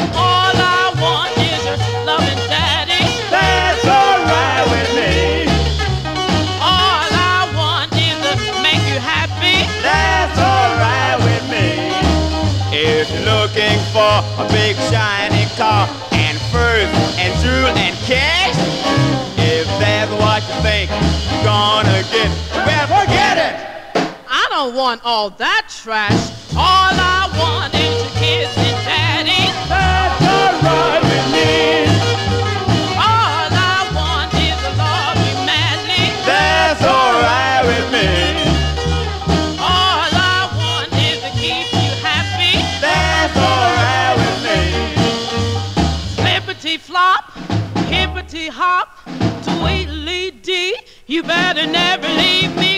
All I want is a loving daddy. That's alright with me. All I want is to make you happy. That's alright with me. If you're looking for a big shiny car and furs and jewel and cash, if that's what you think you're gonna get, well, forget it. I don't want all that trash. All I want is a kiss and daddy. That's alright with me. All I want is to love you madly. That's alright with me. All I want is to keep you happy. That's alright with me. Flippity flop, hippity hop, tweedly dee. You better never leave me.